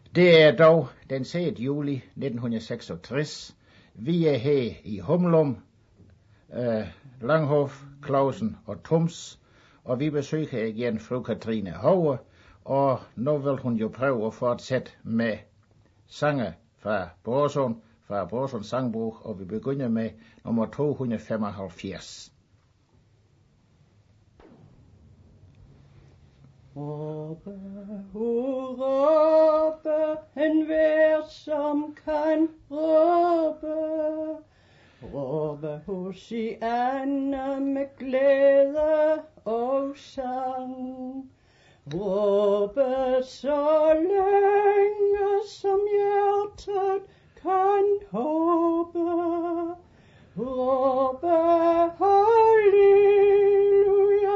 Det er dog den 6. juli 1966. Vi er her i Humlum, Langhoff, Clausen og Tums, og vi besøger igen fru Katrine Hauge, og nu vil hun jo prøve at fortsætte med sange fra Brorssons sangbog, og vi begynder med nummer 275. Råbe, råbe, enhver som kan råbe. Råbe Hosianna med glæde og sang. Råbe så længe som hjertet kan håbe. Råbe halleluja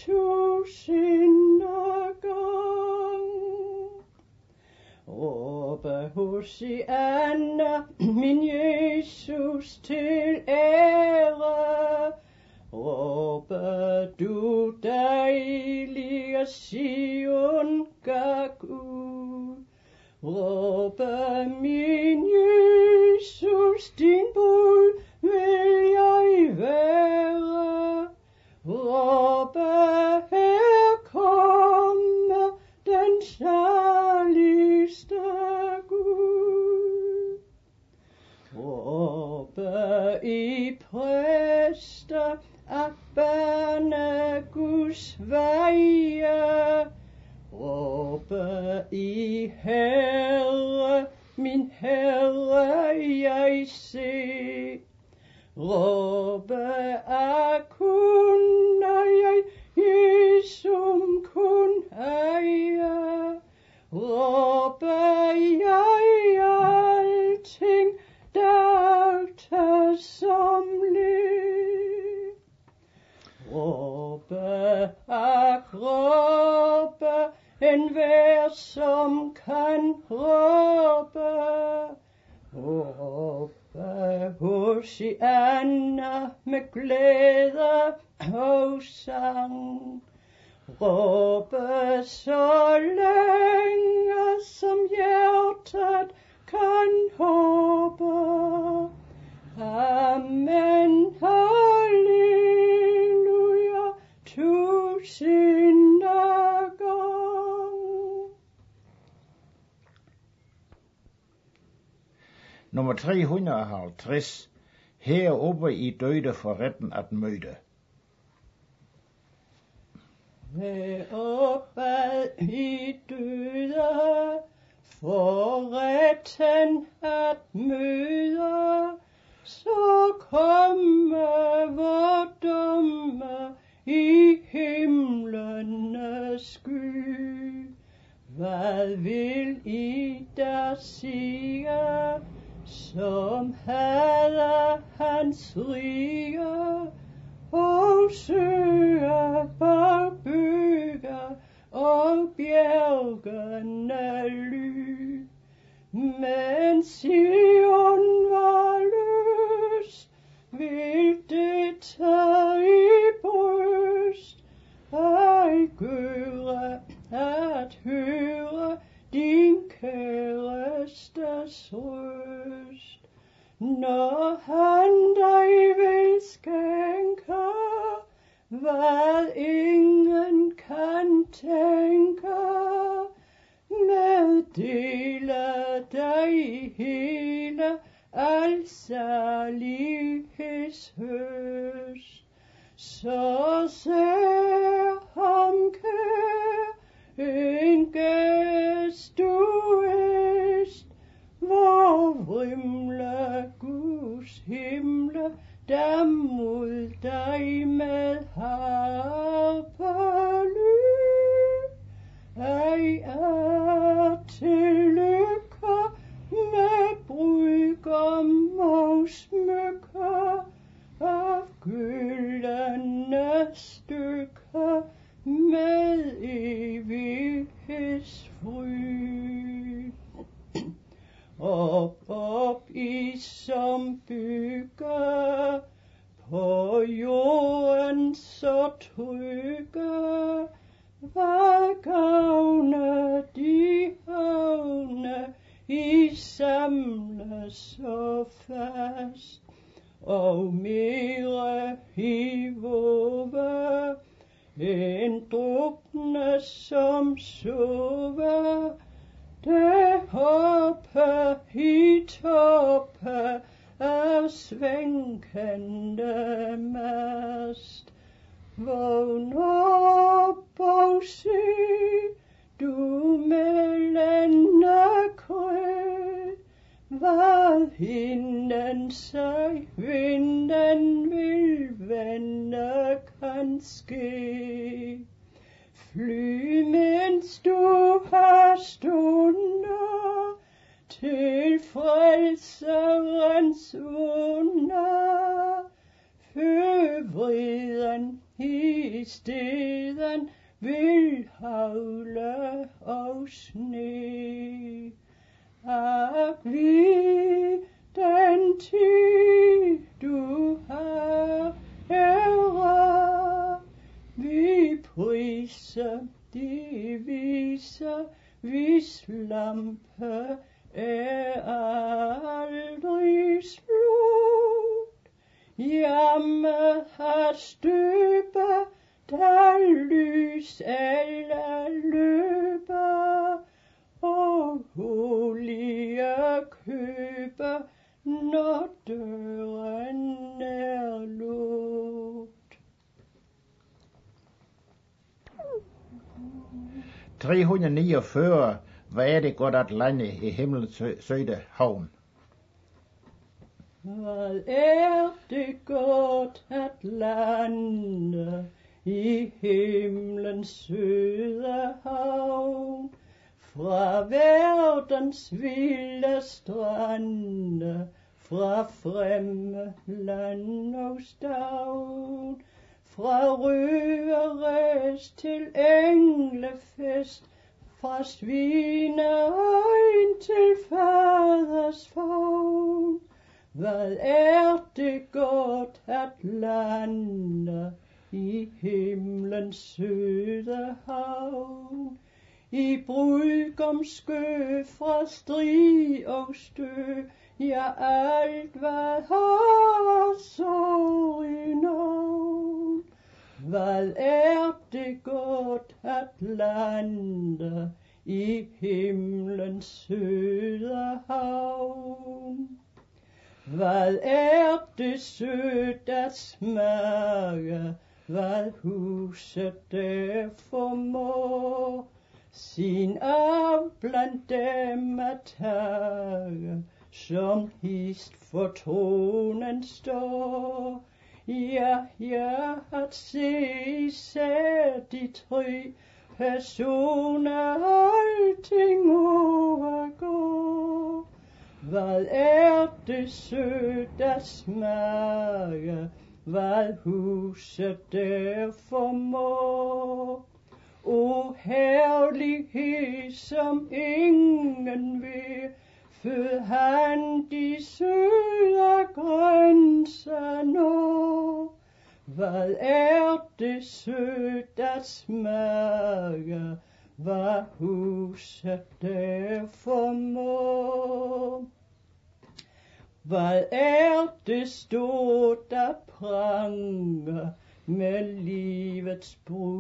tusinde gang. Råbe Hosianna min Jesus til ære. Råbe du dejlige Sion gak ud. Råbe min Jesus, din brud vil jeg være. Råbe her kommer den saligste Gud. Råbe i præster at bane Guds veje. Råbe i Herre, min Herre, jeg se. Råbe kunne jeg Jesum kun eje. Råbe jeg alting dagte som liv. Råbe råbe enhver som kan råbe. Råbe Hosianna med glæde og sang. Råbe så længe som hjertet kan håbe. Amen, halleluja, tusinde gang. Nummer 350. Heroppe i døde for retten at møde. Heroppe i døde for retten at møde. Så komme vor domme i himlenes sky. Hvad vil I der sige, som havde hans rige, og søge på bygge og bjergene ly? Men Sion var løs, vil det tage i bryst, ej gøre at høre din kærestes røst. Når han dig vil skænke, hvad ingen kan tænke, meddele dig hele al særligheds høst. Så ser ham kær en gæst du est, hvor vrimle Guds himle der mod dig med harpely. Ej tillykke med brudgom og smykker af gyldne stykker med evighedsfryd. Op i som bygger på jorden så trygge, hvad gavner de samles så fast, og mere i våge, en drukne som sove, deroppe i toppe af svænkende mast. Vågn op og se, du mellende krød, hvad hinden sig vinden vil vende kan ske. Fly, mens du har stunder, til frelserens wunder. Føvriden i steden vil hagle og sne. Ak, vi den tid du har ære, vi priser de vise, hvis lampe er aldrig slut. Jammer at støbe, der lys eller løber, og olie køber, når døren er lukket. 349. Hvad er det godt at lande i himlens søde havn? Hvad er det godt at lande i himlens søde havn? Fra verdens vilde strande, fra fremme land og stavn, fra røveræs til englefest, fra svineøjn til faders favn. Hvad er det godt at lande i himlens søde havn? I brudgomskø fra strig og stø, ja alt hvad har så i navn. Hvad er det godt at lande i himlens søde havn? Hvad er det sødt at smage, hvad huset der formår, sin arv blandt dem at tage, som hist for tronen står. Ja, at se især de tre personer alting overgår. Hvad er det sødt at smage, hvad huset der formår. O herlighed, som ingen vil, fød han de søde grænser når. Hvad er det sødt at smage, hvad huset der formår. Hvad er det stort at prange med livets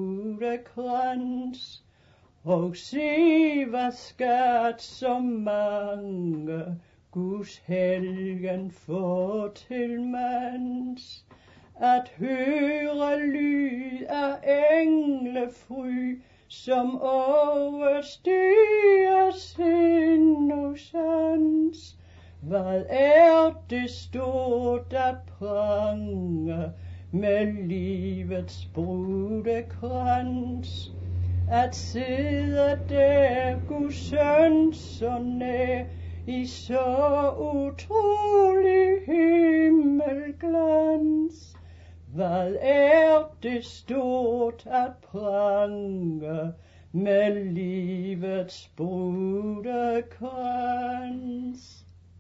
brudekrans, og se hvad skat så mange Guds helgen får til mands, at høre lyd af englefry, som overstiger sind og sans. Hvad er det stort at prange med livets brudekrans, at sidde der Guds søn så nær, i så utrolig himmelglans. Hvad er det stort at prange med livets brudekrans.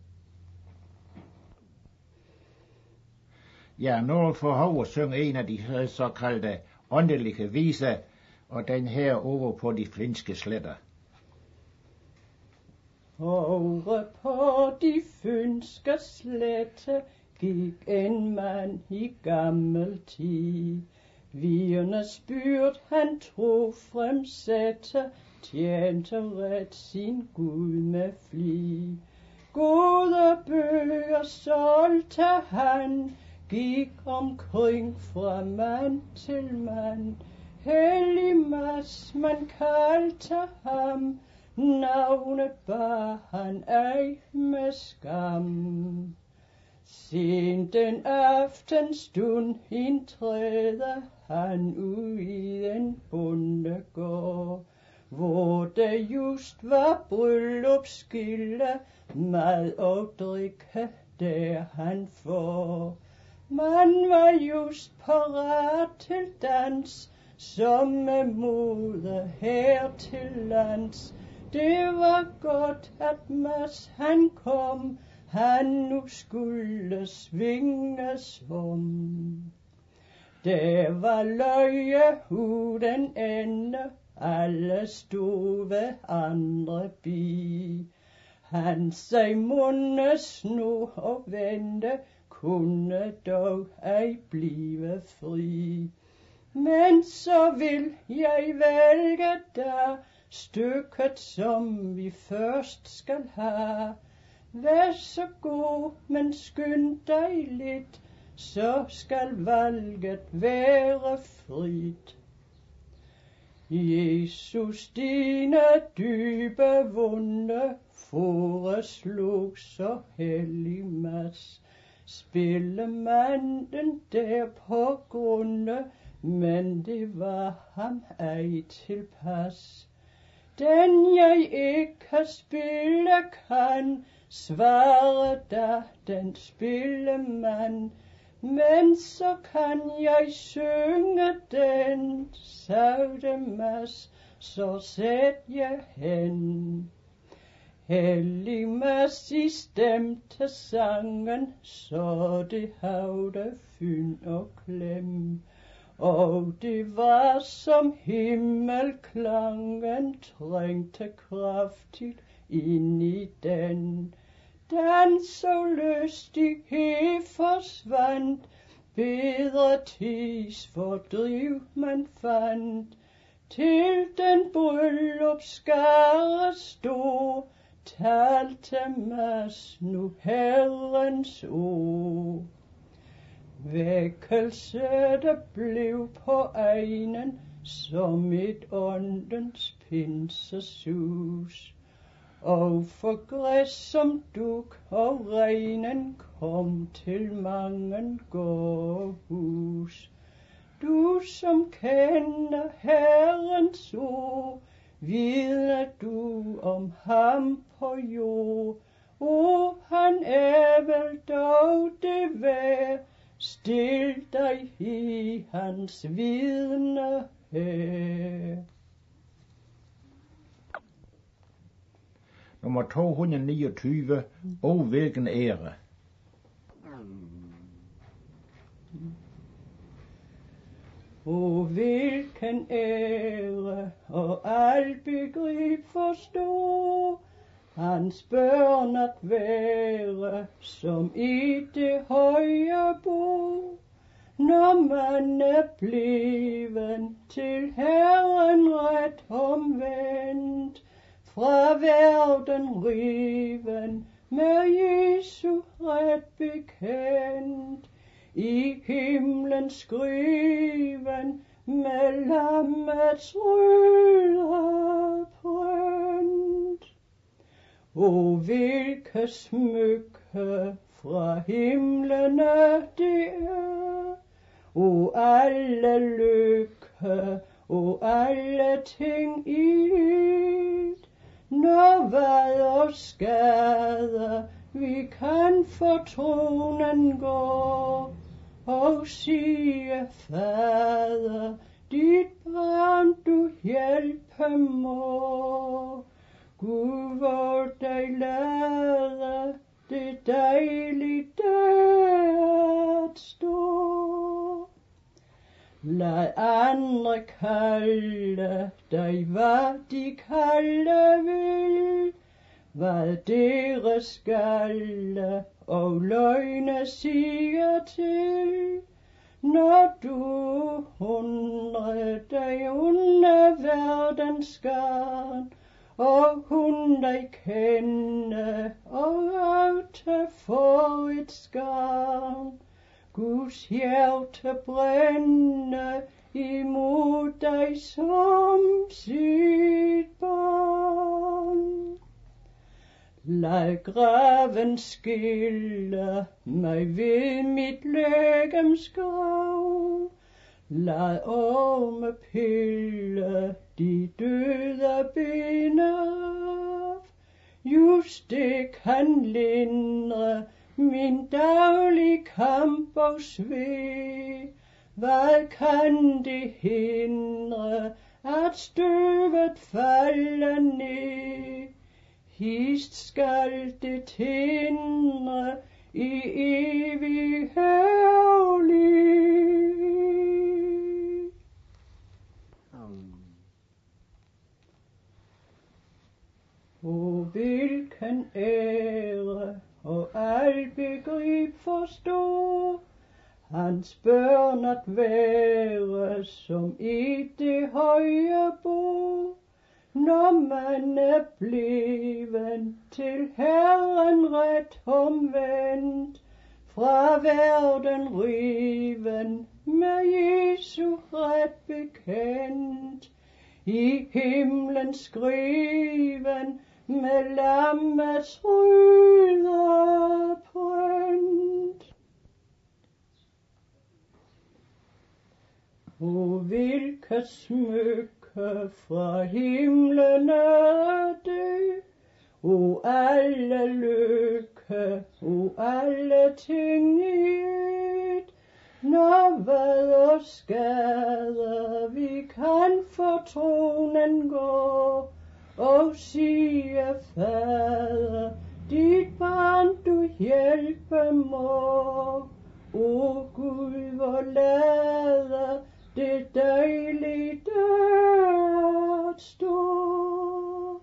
Ja, Nordel for Hove synger en af de såkaldte åndelige viser, og den her over på de flinske sletter. Over på de fynske slette gik en mand i gammel tid. Viernes byrd han tro fremsætte, tjente ret sin Gud med flid. Gode bøger solgte han, gik omkring fra mand til mand. Hellig Mads man kaldte ham, navnet bar han ej med skam. Sent den aftenstund indtræder han ud i en bondegård, hvor der just var bryllupsgilde, mad og drikke der han får. Man var just parat til dans, som med mode her til lands. Det var godt, at Mads han kom, han nu skulle svinges om. Der var løje uden ende, alle stod ved andre bi. Han sig mundes nu og vente, kunne dog ej blive fri. Men så vil jeg vælge der stykket, som vi først skal have. Vær så god, men skynd dig lidt, så skal valget være frit. Jesus, dine dybe vunde foreslog så hellig Mads. Spillemanden der på grunde, men det var ham ej tilpas. Den jeg ikke spille kan, svare da den spillemand. Men så kan jeg synge den, sagde Mads, så sæt jeg hen. Hellig Mads i stemte sangen, så det havde fyn og klem. Og det var som himmelklangen trængte kraftigt ind i den. Den så lystighed forsvandt, bedre tids fordriv man fandt. Til den bryllupsskare stod, talte Mads nu Herrens ord. Vækkelse der blev på egnen, som et åndens pinsesus. Og for græs som duk og regnen kom til mangen gårdhus. Du som kender Herrens ord, vidner du om ham på jord. O, han er vel dog det værd, stil dig i hans vidne her. Nummer 229. O, hvilken ære. O, hvilken ære, og al begrib forstå, hans børn at være, som i det høje bo. Når man er bleven til Herren ret omvendt, fra verden riven, med Jesu ret bekendt, i himlen skriven, med lammets røde print. O, hvilke smykke fra himlen er det er, o, alle lykke, o, alle ting i et. Når hvad og skade vi kan for tronen gå, og sige, Fader, dit barn du hjælpe må. Gud, hvor dig lade det dejligt der at stå. Lad andre kalde dig, hvad de kalde vil, hvad deres skalle og løgne siger til, når du hundre dig under verdens garn, og hun dig kende og røvte for et skarn. Guds hjerte brænde imod dig som sit barn. Lad graven skille mig ved mit legems grav. Lad orme pille de døde ben af. Just det kan lindre min daglig kamp og sved. Hvad kan det hindre at støvet falder ned? Hist skal det tindre i evig herlig. Og hvilken ære og al begrib forstå, hans børn at være som i det høje bo. Når man er blevet til Herren ret omvendt, fra verden riven med Jesu ret bekendt, i himlen skriven med lammets røde print. O hvilket smykke fra himlen er det, o alle lykke, o alle ting i et, når hvad og skade vi kan for tronen gå, og sige, Fader, dit barn du hjælpe må. O Gud, hvor lader det dejligt at stå.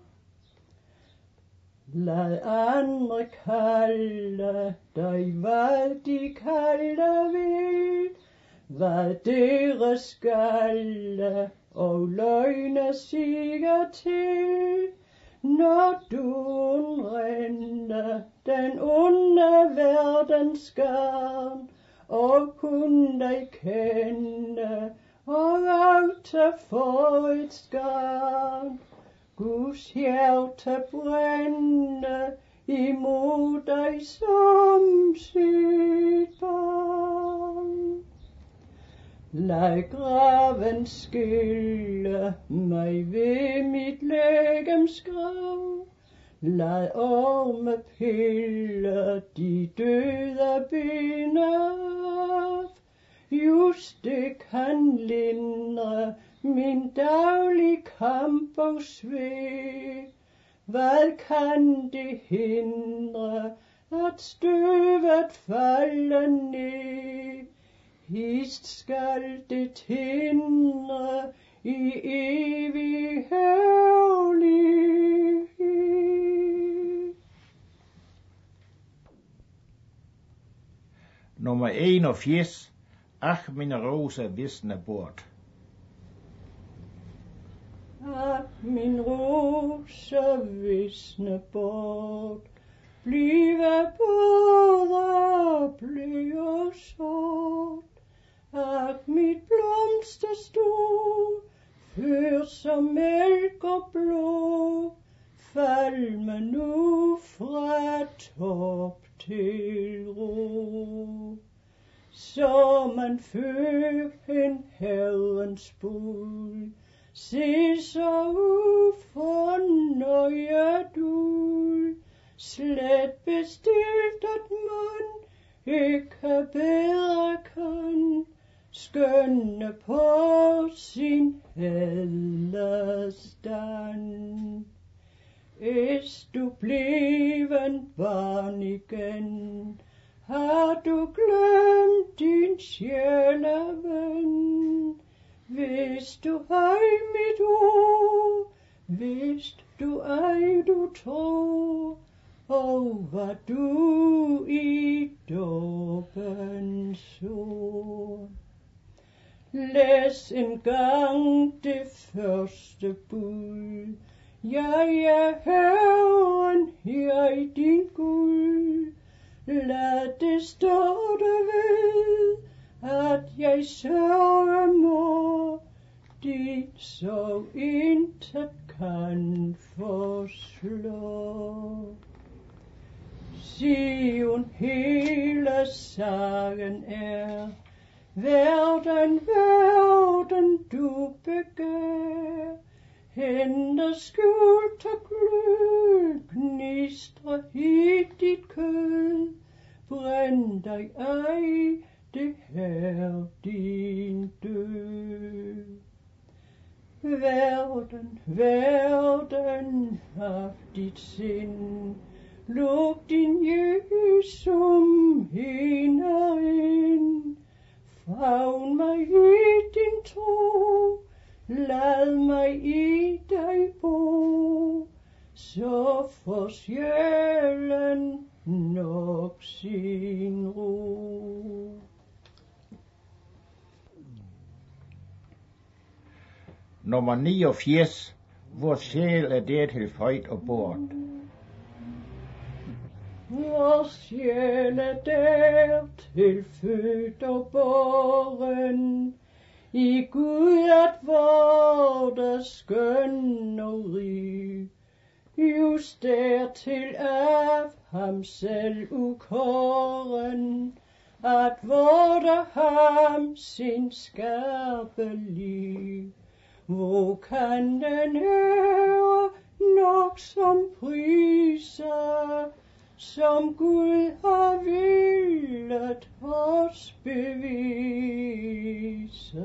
Lad andre kalde dig, hvad de kalder vil, hvad deres skalle og løgne siger til, når du undrende den onde verdens garn, og kun dig kende og røvte for et skarn. Guds hjerte brænde imod dig som sit barn. Lad graven skille mig ved mit legems grav. Lad orme pille de døde ben af. Just det kan lindre min daglig kamp og sved. Hvad kan det hindre at støvet falder ned? Hist skal det tindre i evig herlighed. Nummer 81. Ach, min rose visne bort. Ach, min rose visne bort, blive både bly og sort. Ach, mit blomsterstol, før som mælk og blå, falme nu fra top til ro. Så man før en Herrens bud, se så ufornøjet ud, slet bestilt at man ikke bedre kan skønne på sin ædle stand. Is du bleven barn igen, har du glemt din sjæleven? Hvis du har mit ord, Hvis du ej du tror over du i dåbens ord. Læs en gang det første bud. Jeg er Herren, jeg din Gud. Lad det stå der ved, at jeg sørger må. Din sorg intet kan forslå. Sion hele sagen er, verden, verden du begær. Henter skjult og glød, gnistrer i dit kød. Brænd dig ej, det her din død. Verden, verden, hav dit sind. Luk din Jesum herind. Favn mig i din tro. Lad mig i dig bo. Så får sjælen nok sin ro. Nummer 89. Vor sjæl er dertil født og bort. Vor sjæl er dertil født og båren. I Gud at vorte skøn og rig. Just dertil af ham selv ukåren. At vorte ham sin skarpe liv. Hvor kan den ære nok som priser, som Gud har villet os bevise?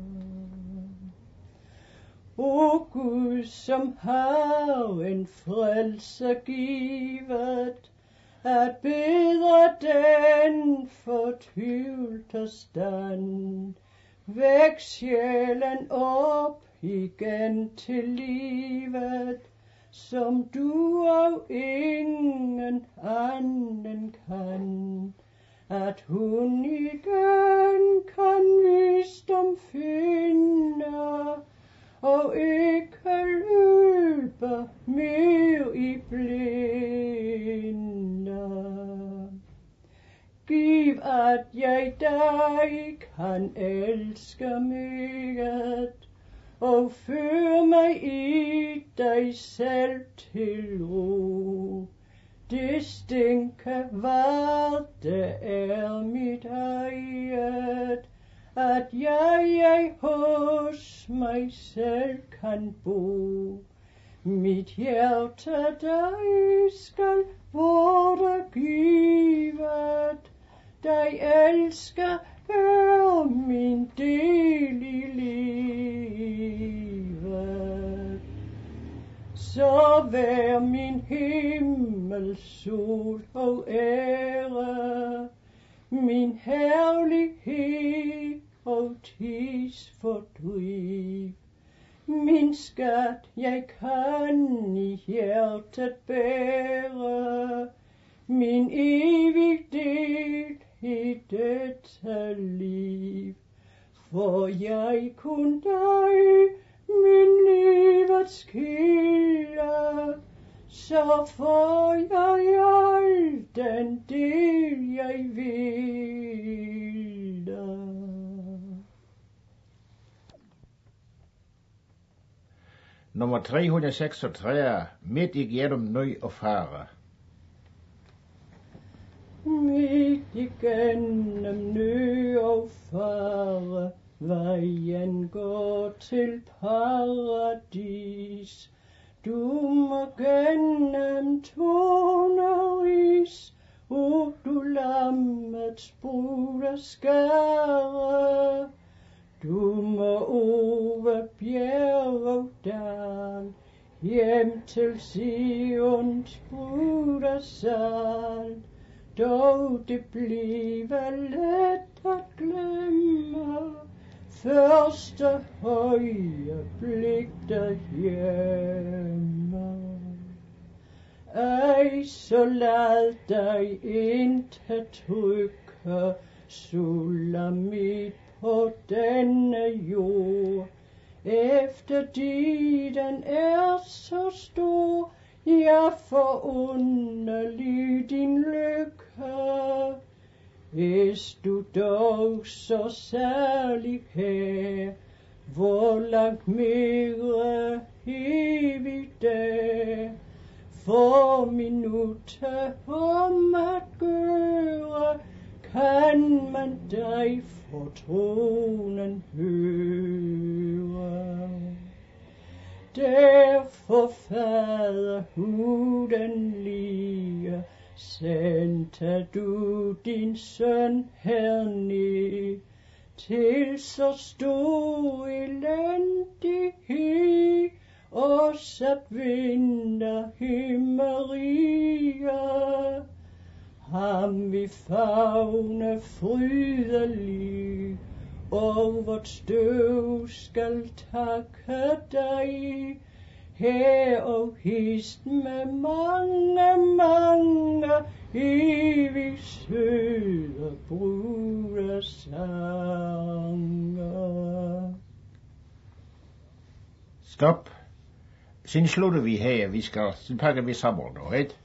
O Gud, som har en frelse givet, at bedre den fortvivlte stand. Væk sjælen op igen til livet, som du og ingen anden kan. At hun igen kan visdom finde, og ikke løbe mere i blinde. Giv, at jeg dig kan elske meget, og før mig i dig selv til ro. Det stinker, hvad det er mit eget, at jeg hos mig selv kan bo. Mit hjerte dig skal vorte givet, dig elsker er min del i livet. Så vær min himmel, sol og ære, min herlighed og tids fordriv. Min skat jeg kan i hjertet bære, min evig del i dette liv. For jeg kun dig, min livets kilde, så får jeg al den del jeg ville. Nummer 336. Midt igennem nød og fare. Midt igennem nød og fare, vejen går til paradis. Du må gennem torn og ris, og du lammets brud skære. Du må over bjerg og dal, hjem til Sions brudersal. Dog det bliver let at glemme, første øjeblik derhjemme. Ej, så lad dig intet trykke, Sulamit, på denne jord. Efter den er så stor, ja, forunderlig din lykke. Hvis du dog så særlig her, hvor langt mere evigt dag, for minutter om at gøre, kan man dig for tronen høre. Derfor, fader udenlige, sendte du din søn herned, til så stor elendighed, og sat vinter himmeriger. Ham vi favne frydelig, og vort støv skal takke dig, her og hist med mange evig søde brudersanger. Stop. Sen slutter vi her. Så pakker vi sammen, ikke?